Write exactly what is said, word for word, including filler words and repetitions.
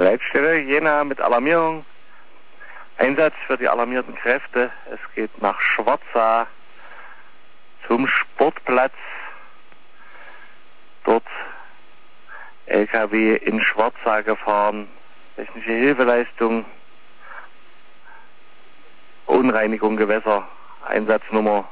Leitstelle Jena mit Alarmierung. Einsatz für die alarmierten Kräfte. Es geht nach Schwarza zum Sportplatz. Dort L K W in Schwarza gefahren. Technische Hilfeleistung. Unreinigung Gewässer. Einsatznummer